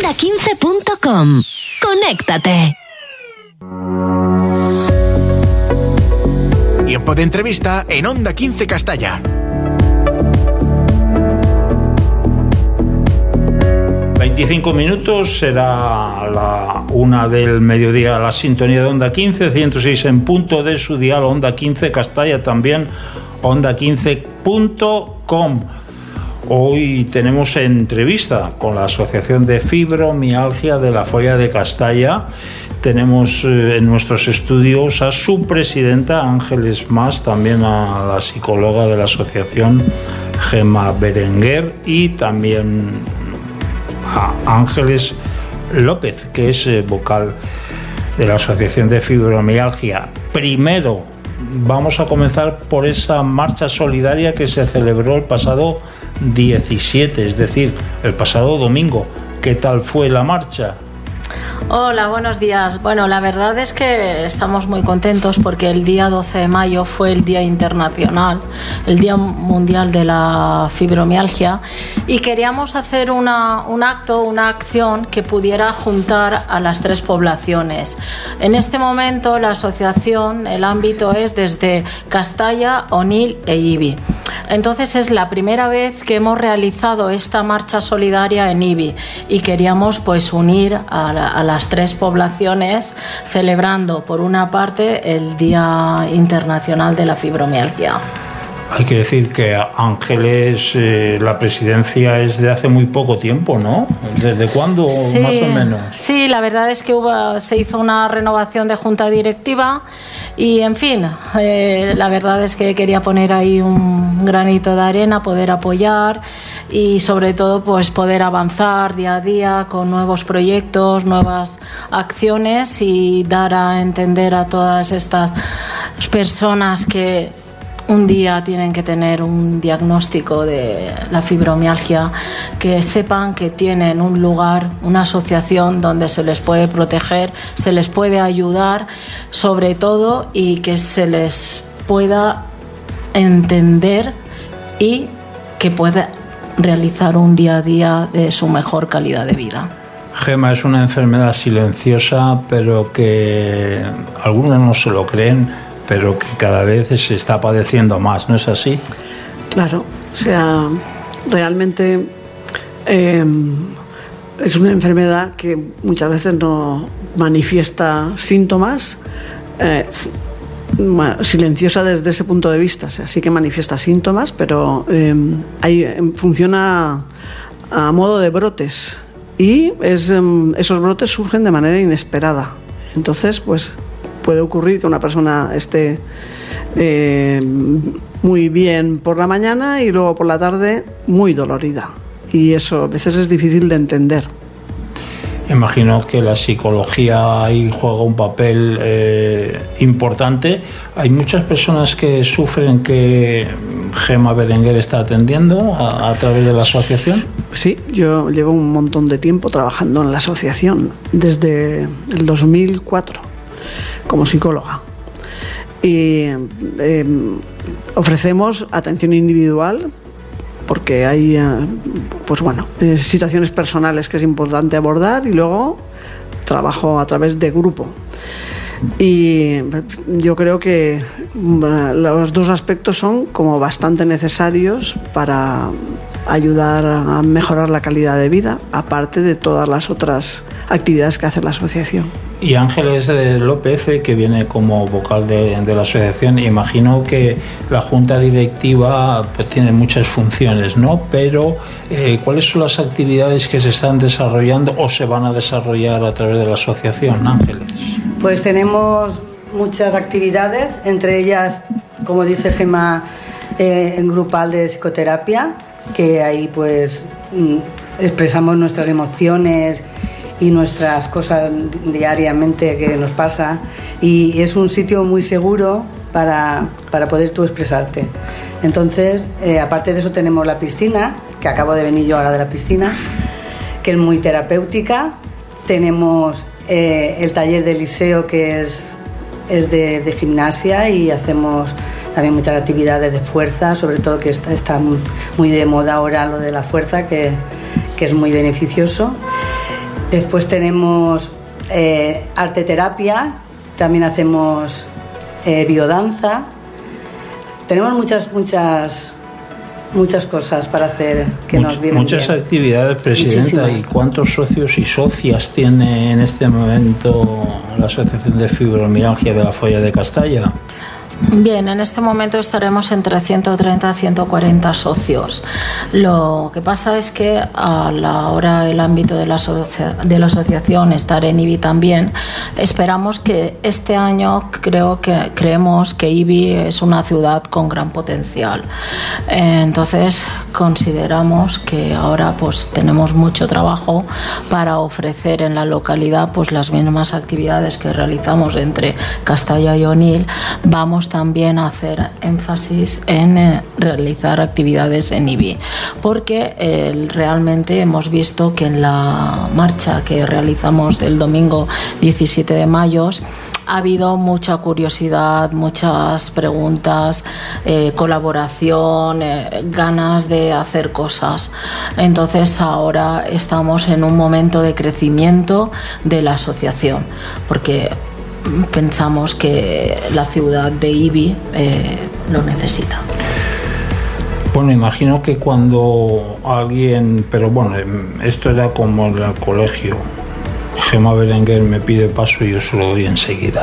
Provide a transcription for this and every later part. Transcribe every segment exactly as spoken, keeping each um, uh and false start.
onda quince punto com. Conéctate. Tiempo de entrevista en Onda quince Castalla. veinticinco minutos, será la una del mediodía, la sintonía de Onda quince, ciento seis en punto de su dial, Onda quince Castalla, también onda quince punto com. Hoy tenemos entrevista con la Asociación de Fibromialgia de la Folla de Castalla. Tenemos eh, en nuestros estudios a su presidenta, Ángeles Mas, también a la psicóloga de la asociación, Gemma Berenguer, y también a Ángeles López, que es eh, vocal de la Asociación de Fibromialgia. Primero, vamos a comenzar por esa marcha solidaria que se celebró el pasado diecisiete, es decir, el pasado domingo. ¿Qué tal fue la marcha? Hola, buenos días. Bueno, la verdad es que estamos muy contentos porque el día doce de mayo fue el Día Internacional, el Día Mundial de la Fibromialgia, y queríamos hacer una, un acto, una acción que pudiera juntar a las tres poblaciones. En este momento la asociación, el ámbito es desde Castalla, Onil e Ibi. Entonces es la primera vez que hemos realizado esta marcha solidaria en Ibi y queríamos pues unir a, la, a las tres poblaciones celebrando por una parte el Día Internacional de la Fibromialgia. Hay que decir que Ángeles, eh, la presidencia es de hace muy poco tiempo, ¿no? ¿Desde cuándo, sí, más o menos? Sí, la verdad es que hubo, se hizo una renovación de junta directiva y, en fin, eh, la verdad es que quería poner ahí un granito de arena, poder apoyar y, sobre todo, pues poder avanzar día a día con nuevos proyectos, nuevas acciones y dar a entender a todas estas personas que un día tienen que tener un diagnóstico de la fibromialgia, que sepan que tienen un lugar, una asociación donde se les puede proteger, se les puede ayudar, sobre todo, y que se les pueda entender y que pueda realizar un día a día de su mejor calidad de vida. Gemma, es una enfermedad silenciosa, pero que algunos no se lo creen, pero que cada vez se está padeciendo más, ¿no es así? Claro, o sea, realmente eh, es una enfermedad que muchas veces no manifiesta síntomas, eh, silenciosa desde ese punto de vista, o sea, sí que manifiesta síntomas, pero eh, hay, funciona a modo de brotes y es, eh, esos brotes surgen de manera inesperada. Entonces, pues puede ocurrir que una persona esté eh, muy bien por la mañana y luego por la tarde muy dolorida. Y eso a veces es difícil de entender. Imagino que la psicología ahí juega un papel eh, importante. Hay muchas personas que sufren que Gemma Berenguer está atendiendo a, a través de la asociación. Sí, yo llevo un montón de tiempo trabajando en la asociación, desde el dos mil cuatro. Como psicóloga, y eh, ofrecemos atención individual porque hay eh, pues bueno, eh, situaciones personales que es importante abordar, y luego trabajo a través de grupo, y yo creo que los dos aspectos son como bastante necesarios para ayudar a mejorar la calidad de vida, aparte de todas las otras actividades que hace la asociación. Y Ángeles López, que viene como vocal de, de la asociación, imagino que la junta directiva pues tiene muchas funciones, ¿no? Pero eh, ¿cuáles son las actividades que se están desarrollando o se van a desarrollar a través de la asociación, Ángeles? Pues tenemos muchas actividades, entre ellas, como dice Gemma, eh, en grupal de psicoterapia, que ahí pues expresamos nuestras emociones y nuestras cosas diariamente que nos pasa, y es un sitio muy seguro para, para poder tú expresarte. Entonces, eh, aparte de eso, tenemos la piscina, que acabo de venir yo ahora de la piscina, que es muy terapéutica. Tenemos eh, el taller de Liceo, que es, es de, de gimnasia, y hacemos también muchas actividades de fuerza, sobre todo que está, está muy de moda ahora lo de la fuerza, que, que es muy beneficioso. Después tenemos eh, arte terapia, también hacemos eh, biodanza. Tenemos muchas, muchas, muchas cosas para hacer que Much, nos vienen Muchas bien. actividades, Presidenta. Muchísimas. ¿Y cuántos socios y socias tiene en este momento la Asociación de Fibromialgia de la Folla de Castalla? Bien, en este momento estaremos entre ciento treinta a ciento cuarenta socios. Lo que pasa es que a la hora del ámbito de la, asocia- de la asociación estar en I B I también, esperamos que este año creo que creemos que I B I es una ciudad con gran potencial. Eh, entonces consideramos que ahora pues tenemos mucho trabajo para ofrecer en la localidad pues las mismas actividades que realizamos entre Castalla y Onil. Vamos también a hacer énfasis en eh, realizar actividades en I B I, porque eh, realmente hemos visto que en la marcha que realizamos el domingo diecisiete de mayo ha habido mucha curiosidad, muchas preguntas, eh, colaboración, eh, ganas de hacer cosas. Entonces ahora estamos en un momento de crecimiento de la asociación, porque pensamos que la ciudad de I B I eh, lo necesita. Bueno, imagino que cuando alguien, pero bueno, esto era como en el colegio. Gemma Berenguer me pide paso y yo se lo doy enseguida.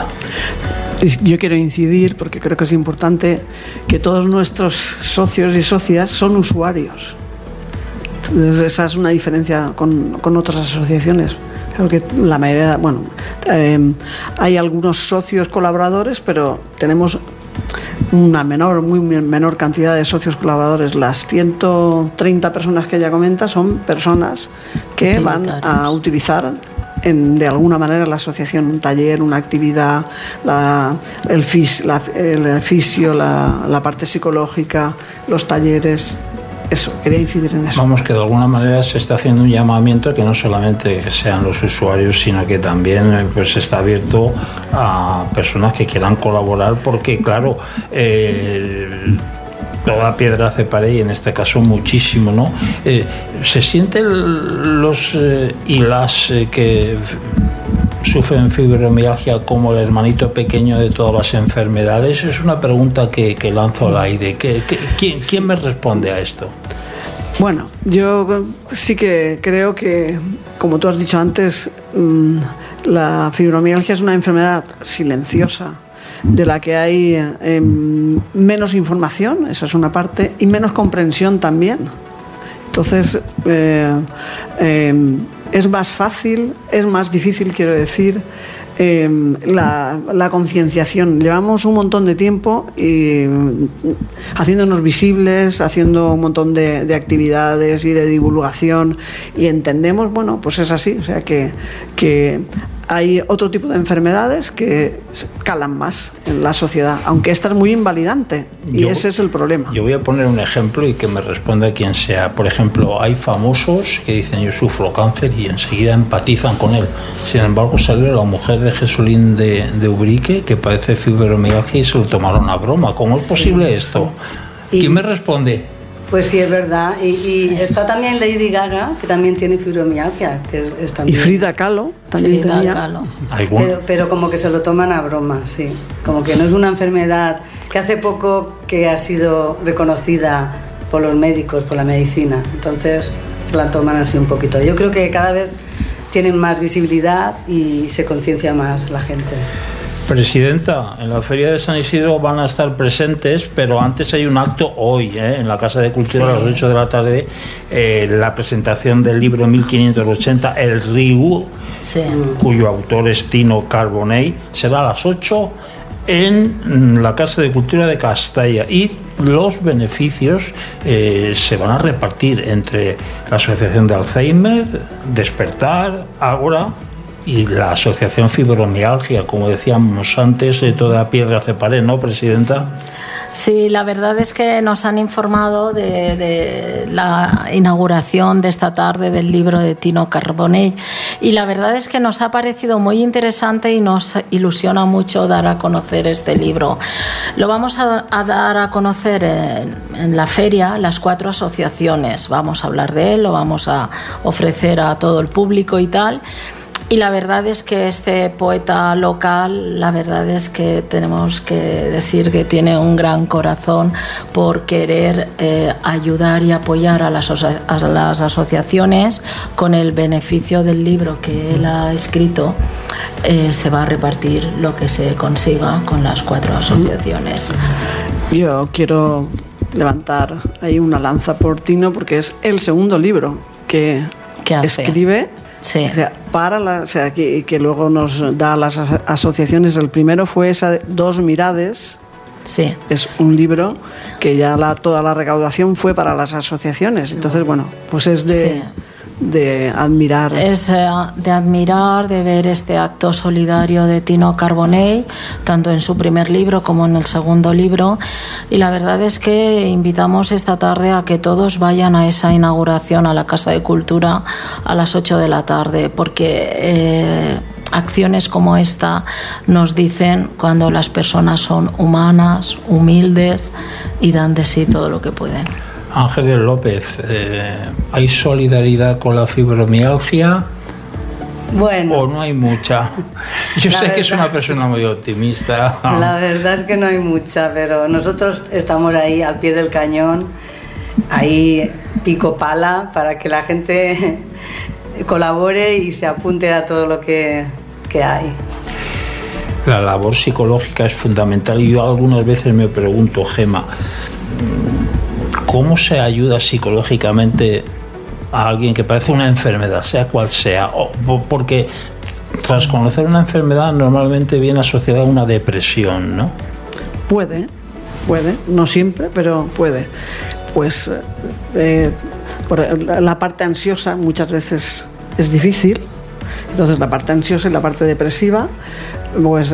Yo quiero incidir, porque creo que es importante, que todos nuestros socios y socias son usuarios. Entonces, esa es una diferencia con, con otras asociaciones. Creo que la mayoría, bueno, eh, hay algunos socios colaboradores, pero tenemos una menor, muy menor cantidad de socios colaboradores. Las ciento treinta personas que ella comenta son personas que van a utilizar en, de alguna manera la asociación, un taller, una actividad, la, el, fis, la, el fisio, la, la parte psicológica, los talleres. Eso, quería incidir en eso. Vamos, que de alguna manera se está haciendo un llamamiento que no solamente que sean los usuarios, sino que también pues está abierto a personas que quieran colaborar, porque claro, eh, toda piedra hace pared y en este caso muchísimo, ¿no? Eh, ¿Se sienten los eh, y las eh, que sufren fibromialgia como el hermanito pequeño de todas las enfermedades? Es una pregunta que, que lanzo al aire. ¿Qué, qué, quién, ¿Quién me responde a esto? Bueno, yo sí que creo que, como tú has dicho antes, mmm, la fibromialgia es una enfermedad silenciosa de la que hay eh, menos información, esa es una parte, y menos comprensión también. Entonces, eh, eh, es más fácil, es más difícil, quiero decir, eh, la, la concienciación. Llevamos un montón de tiempo y, haciéndonos visibles, haciendo un montón de, de actividades y de divulgación, y entendemos, bueno, pues es así, o sea que, que hay otro tipo de enfermedades que calan más en la sociedad, aunque esta es muy invalidante, y yo, ese es el problema. Yo voy a poner un ejemplo y que me responda quien sea. Por ejemplo, hay famosos que dicen yo sufro cáncer y enseguida empatizan con él. Sin embargo, salió la mujer de Jesulín de, de Ubrique que padece fibromialgia y se lo tomaron a broma. ¿Cómo es posible sí, esto? Sí. ¿Quién me responde? Pues sí, es verdad. Y, y sí. Está también Lady Gaga, que también tiene fibromialgia. Que es, es también... Y Frida Kahlo también Frida tenía. Kahlo. Pero, pero como que se lo toman a broma, sí. Como que no es una enfermedad que hace poco que ha sido reconocida por los médicos, por la medicina. Entonces la toman así un poquito. Yo creo que cada vez tienen más visibilidad y se conciencia más la gente. Presidenta, en la Feria de San Isidro van a estar presentes, pero antes hay un acto hoy, ¿eh? En la Casa de Cultura sí. A las ocho de la tarde, eh, la presentación del libro mil quinientos ochenta, El Riu, sí. cuyo autor es Tino Carbonell, será a las ocho en la Casa de Cultura de Castalla, y los beneficios eh, se van a repartir entre la Asociación de Alzheimer, Despertar, Ágora y la Asociación Fibromialgia, como decíamos antes, de toda piedra hace pared, ¿no, Presidenta? Sí, la verdad es que nos han informado de, de la inauguración de esta tarde del libro de Tino Carbonell y la verdad es que nos ha parecido muy interesante y nos ilusiona mucho dar a conocer este libro. Lo vamos a, a dar a conocer en, en la feria, las cuatro asociaciones. Vamos a hablar de él, lo vamos a ofrecer a todo el público y tal. Y la verdad es que este poeta local, la verdad es que tenemos que decir que tiene un gran corazón por querer eh, ayudar y apoyar a las, a las asociaciones. Con el beneficio del libro que él ha escrito, eh, se va a repartir lo que se consiga con las cuatro asociaciones. Yo quiero levantar ahí una lanza por Tino porque es el segundo libro que escribe. Sí. O sea, para la, o sea, que, que luego nos da a las asociaciones. El primero fue esa de Dos Mirades. Sí. Es un libro que ya la, toda la recaudación fue para las asociaciones. Entonces, bueno, pues es de, sí. de admirar. Es eh, de admirar, de ver este acto solidario de Tino Carbonell, tanto en su primer libro como en el segundo libro. Y la verdad es que invitamos esta tarde a que todos vayan a esa inauguración a la Casa de Cultura a las ocho de la tarde, porque eh, acciones como esta nos dicen cuando las personas son humanas, humildes y dan de sí todo lo que pueden. Ángeles López, eh, ¿hay solidaridad con la fibromialgia? Bueno. ¿O no hay mucha? Yo sé verdad, que es una persona muy optimista. La verdad es que no hay mucha, pero nosotros estamos ahí al pie del cañón, ahí pico pala, para que la gente colabore y se apunte a todo lo que, que hay. La labor psicológica es fundamental y yo algunas veces me pregunto, Gema, ¿cómo se ayuda psicológicamente a alguien que padece una enfermedad, sea cual sea? O, porque tras conocer una enfermedad normalmente viene asociada a una depresión, ¿no? Puede, puede, no siempre, pero puede. Pues eh, por la parte ansiosa muchas veces es difícil. Entonces la parte ansiosa y la parte depresiva, pues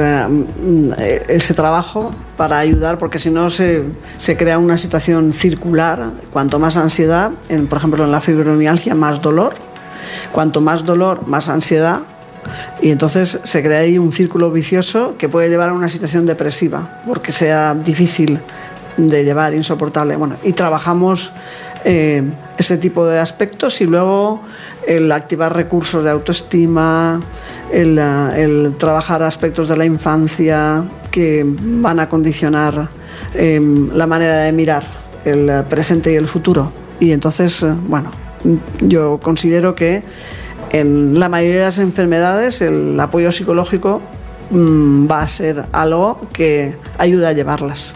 eh, ese trabajo para ayudar, porque si no se, se crea una situación circular. Cuanto más ansiedad, en, por ejemplo en la fibromialgia, más dolor. Cuanto más dolor, más ansiedad. Y entonces se crea ahí un círculo vicioso que puede llevar a una situación depresiva, porque sea difícil de llevar, insoportable. Bueno, y trabajamos eh, ese tipo de aspectos y luego el activar recursos de autoestima, el, el trabajar aspectos de la infancia que van a condicionar eh, la manera de mirar el presente y el futuro. Y entonces, eh, bueno, yo considero que en la mayoría de las enfermedades el apoyo psicológico mmm, va a ser algo que ayuda a llevarlas.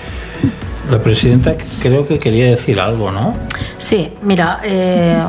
La presidenta creo que quería decir algo, ¿no? Sí, mira, eh,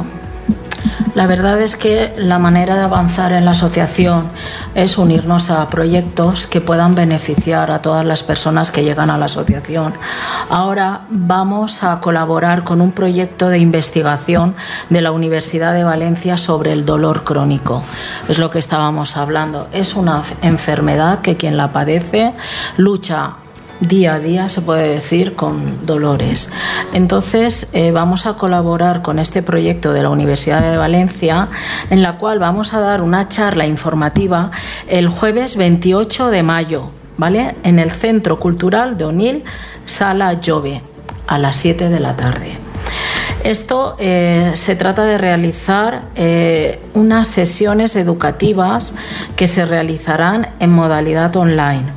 la verdad es que la manera de avanzar en la asociación es unirnos a proyectos que puedan beneficiar a todas las personas que llegan a la asociación. Ahora vamos a colaborar con un proyecto de investigación de la Universidad de Valencia sobre el dolor crónico. Es lo que estábamos hablando. Es una enfermedad que quien la padece lucha día a día, se puede decir, con dolores. Entonces eh, vamos a colaborar con este proyecto de la Universidad de Valencia, en la cual vamos a dar una charla informativa el jueves veintiocho de mayo, ¿vale? En el Centro Cultural de Onil, Sala Jove, a las siete de la tarde. Esto eh, se trata de realizar eh, unas sesiones educativas que se realizarán en modalidad online.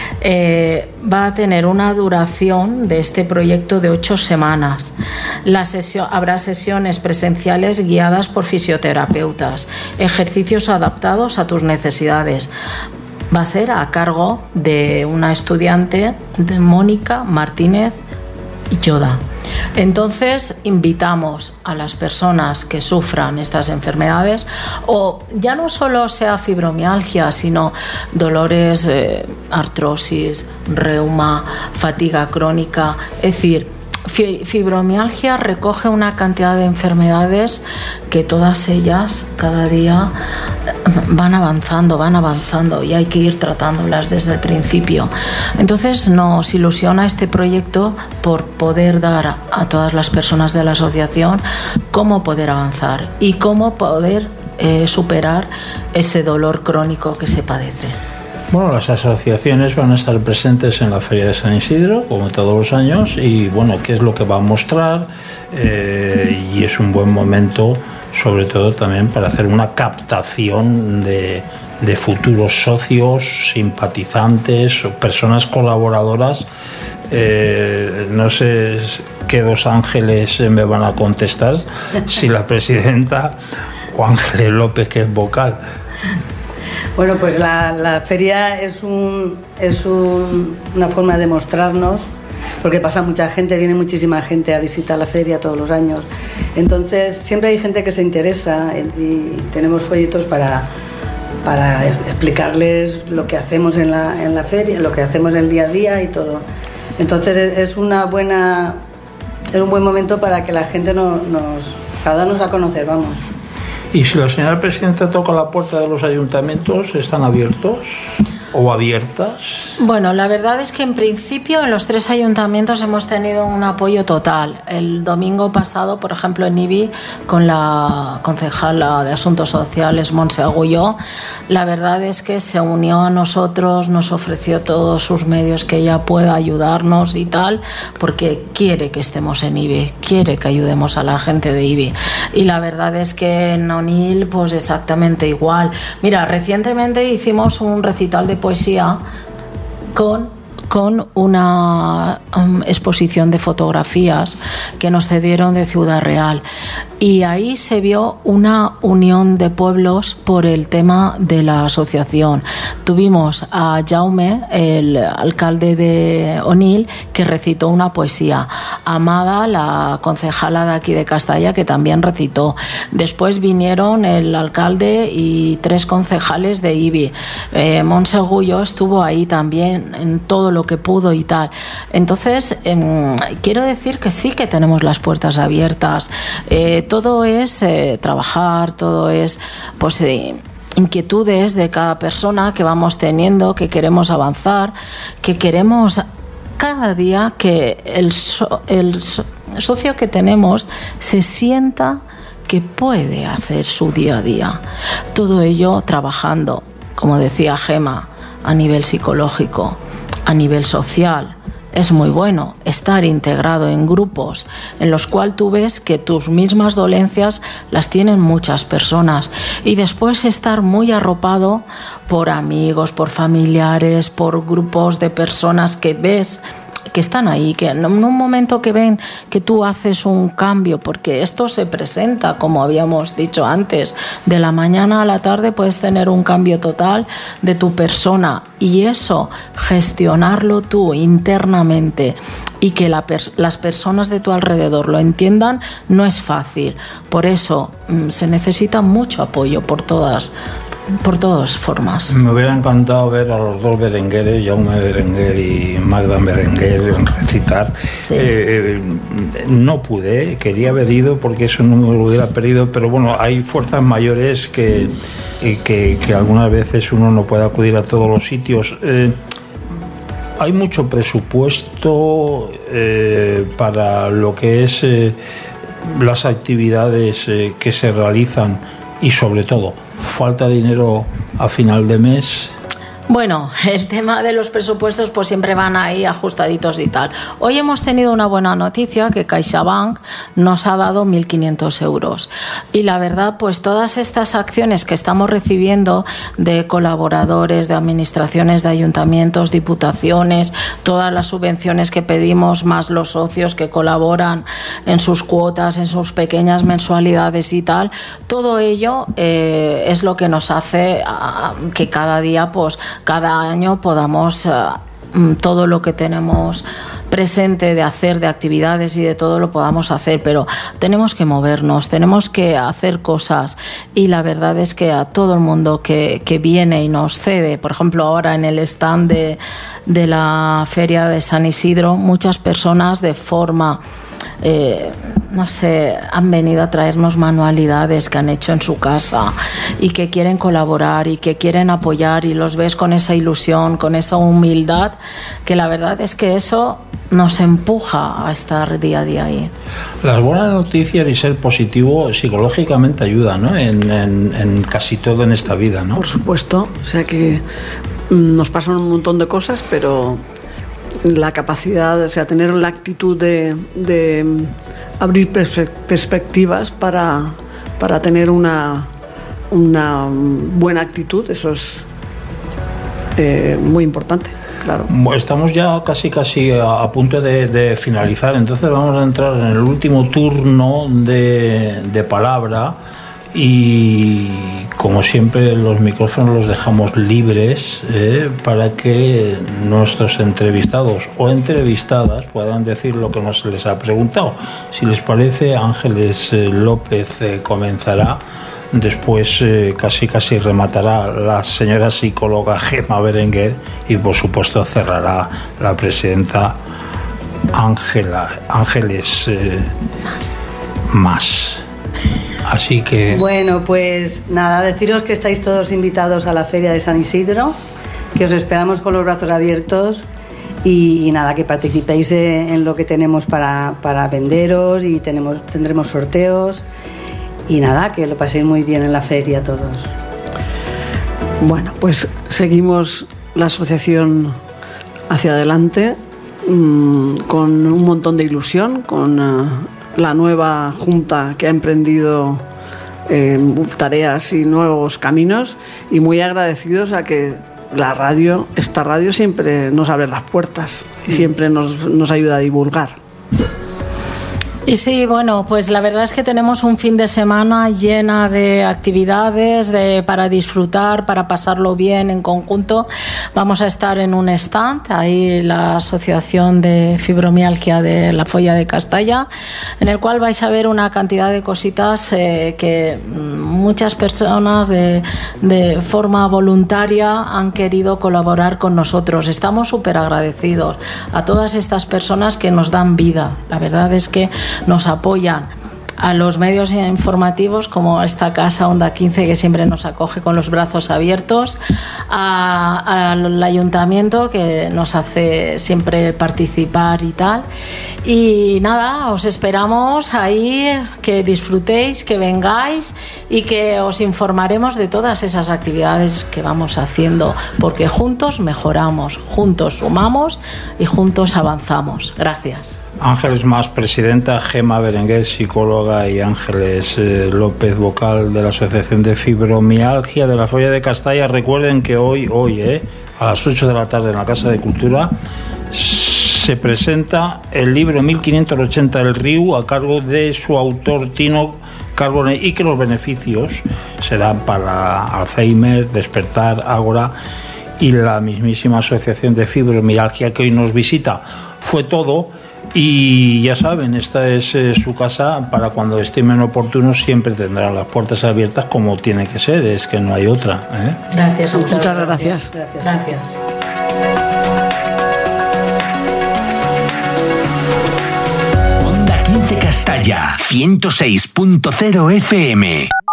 Eh, va a tener una duración de este proyecto de ocho semanas. La sesión, habrá sesiones presenciales guiadas por fisioterapeutas, ejercicios adaptados a tus necesidades. Va a ser a cargo de una estudiante, de Mónica Martínez Yoda. Entonces invitamos a las personas que sufran estas enfermedades, o ya no solo sea fibromialgia, sino dolores, eh, artrosis, reuma, fatiga crónica. Es decir, fibromialgia recoge una cantidad de enfermedades que todas ellas cada día van avanzando, van avanzando y hay que ir tratándolas desde el principio. Entonces nos ilusiona este proyecto por poder dar a, a todas las personas de la asociación cómo poder avanzar y cómo poder eh, superar ese dolor crónico que se padece. Bueno, las asociaciones van a estar presentes en la Feria de San Isidro, como todos los años, y bueno, qué es lo que va a mostrar, eh, y es un buen momento, sobre todo también para hacer una captación de, de futuros socios, simpatizantes o personas colaboradoras. Eh, no sé qué dos ángeles me van a contestar, si la presidenta o Ángeles López, que es vocal. Bueno, pues la, la feria es, un, es un, una forma de mostrarnos, porque pasa mucha gente, viene muchísima gente a visitar la feria todos los años. Entonces, siempre hay gente que se interesa y, y tenemos folletos para, para explicarles lo que hacemos en la, en la feria, lo que hacemos en el día a día y todo. Entonces, es, una buena, es un buen momento para que la gente no, nos, para darnos a conocer, vamos. ¿Y si la señora presidenta toca la puerta de los ayuntamientos, están abiertos o abiertas? Bueno, la verdad es que en principio en los tres ayuntamientos hemos tenido un apoyo total. El domingo pasado, por ejemplo, en Ibi, con la concejala de Asuntos Sociales, Montse Agulló, la verdad es que se unió a nosotros, nos ofreció todos sus medios que ella pueda ayudarnos y tal, porque quiere que estemos en Ibi, quiere que ayudemos a la gente de Ibi. Y la verdad es que en Onil, pues exactamente igual. Mira, recientemente hicimos un recital de poesía con, con una um, exposición de fotografías que nos cedieron de Ciudad Real, y ahí se vio una unión de pueblos por el tema de la asociación. Tuvimos a Jaume, el alcalde de Onil, que recitó una poesía, Amada, la concejala de aquí de Castalla, que también recitó. Después vinieron el alcalde y tres concejales de Ibi. eh, Montse Agulló estuvo ahí también en todo lo que pudo y tal. Entonces eh, quiero decir que sí que tenemos las puertas abiertas. eh, todo es eh, trabajar, todo es pues eh, inquietudes de cada persona que vamos teniendo, que queremos avanzar, que queremos cada día que el, so, el so, socio que tenemos se sienta que puede hacer su día a día. Todo ello trabajando, como decía Gema, a nivel psicológico, a nivel social. Es muy bueno estar integrado en grupos en los cuales tú ves que tus mismas dolencias las tienen muchas personas, y después estar muy arropado por amigos, por familiares, por grupos de personas que ves que están ahí, que en un momento que ven que tú haces un cambio, porque esto se presenta, como habíamos dicho antes, de la mañana a la tarde puedes tener un cambio total de tu persona, y eso, gestionarlo tú internamente y que la pers- las personas de tu alrededor lo entiendan, no es fácil. Por eso mmm, se necesita mucho apoyo por todas por todas formas. Me hubiera encantado ver a los dos Berengueres, Jaume Berenguer y Magda Berenguer, recitar. Sí. Eh, no pude, quería haber ido porque eso no me lo hubiera perdido, pero bueno, hay fuerzas mayores que, que, que algunas veces uno no puede acudir a todos los sitios. Eh, hay mucho presupuesto eh, para lo que es eh, las actividades eh, que se realizan, y sobre todo falta dinero a final de mes. Bueno, el tema de los presupuestos pues siempre van ahí ajustaditos y tal. Hoy hemos tenido una buena noticia, que CaixaBank nos ha dado mil quinientos euros. Y la verdad, pues todas estas acciones que estamos recibiendo de colaboradores, de administraciones, de ayuntamientos, diputaciones, todas las subvenciones que pedimos, más los socios que colaboran en sus cuotas, en sus pequeñas mensualidades y tal, todo ello eh, es lo que nos hace uh, que cada día, pues cada año podamos uh, todo lo que tenemos presente de hacer, de actividades y de todo lo podamos hacer, pero tenemos que movernos, tenemos que hacer cosas, y la verdad es que a todo el mundo que, que viene y nos cede, por ejemplo ahora en el stand de, de la Feria de San Isidro, muchas personas de forma eh, no sé, han venido a traernos manualidades que han hecho en su casa y que quieren colaborar y que quieren apoyar, y los ves con esa ilusión, con esa humildad, que la verdad es que eso nos empuja a estar día a día ahí. Las buenas noticias y ser positivo psicológicamente ayuda, ¿no? En, en, en casi todo en esta vida, ¿no? Por supuesto, o sea que nos pasan un montón de cosas, pero la capacidad, o sea, tener la actitud de, de abrir perspe- perspectivas para, para tener una, una buena actitud, eso es eh, muy importante. Claro. Estamos ya casi casi a, a punto de, de finalizar, entonces vamos a entrar en el último turno de, de palabra, y como siempre los micrófonos los dejamos libres eh, para que nuestros entrevistados o entrevistadas puedan decir lo que nos les ha preguntado. Si les parece, Ángeles López eh, comenzará. Después eh, casi casi rematará la señora psicóloga Gemma Berenguer, y por supuesto cerrará la presidenta Ángela Ángeles eh, más. Así que... Bueno, pues nada, deciros que estáis todos invitados a la Feria de San Isidro, que os esperamos con los brazos abiertos, y, y nada, que participéis en lo que tenemos para, para venderos, y tenemos, tendremos sorteos. Y nada, que lo paséis muy bien en la feria todos. Bueno, pues seguimos la asociación hacia adelante mmm, con un montón de ilusión, con uh, la nueva junta que ha emprendido eh, tareas y nuevos caminos, y muy agradecidos a que la radio, esta radio siempre nos abre las puertas y siempre nos, nos ayuda a divulgar. Y sí, bueno, pues la verdad es que tenemos un fin de semana llena de actividades de, para disfrutar, para pasarlo bien en conjunto. Vamos a estar en un stand, ahí la Asociación de Fibromialgia de la Folla de Castalla, en el cual vais a ver una cantidad de cositas eh, que muchas personas de, de forma voluntaria han querido colaborar con nosotros. Estamos súper agradecidos a todas estas personas que nos dan vida. La verdad es que nos apoyan, a los medios informativos como esta casa Onda quince, que siempre nos acoge con los brazos abiertos, a, al ayuntamiento, que nos hace siempre participar y tal. Y nada, os esperamos ahí, que disfrutéis, que vengáis y que os informaremos de todas esas actividades que vamos haciendo, porque juntos mejoramos, juntos sumamos y juntos avanzamos. Gracias. Ángeles Más, presidenta, Gemma Berenguer, psicóloga, y Ángeles eh, López, vocal de la Asociación de Fibromialgia de la Folla de Castalla. Recuerden que hoy, hoy eh, a las ocho de la tarde en la Casa de Cultura se presenta el libro mil quinientos ochenta del Riu, a cargo de su autor Tino Carbone, y que los beneficios serán para Alzheimer, Despertar, Ágora y la mismísima Asociación de Fibromialgia que hoy nos visita. Fue todo. Y ya saben, esta es eh, su casa para cuando estimen oportuno. Siempre tendrán las puertas abiertas, como tiene que ser, es que no hay otra, ¿eh? Gracias, muchas, muchas gracias. gracias. Gracias. Onda quince Castalla, ciento seis punto cero F M.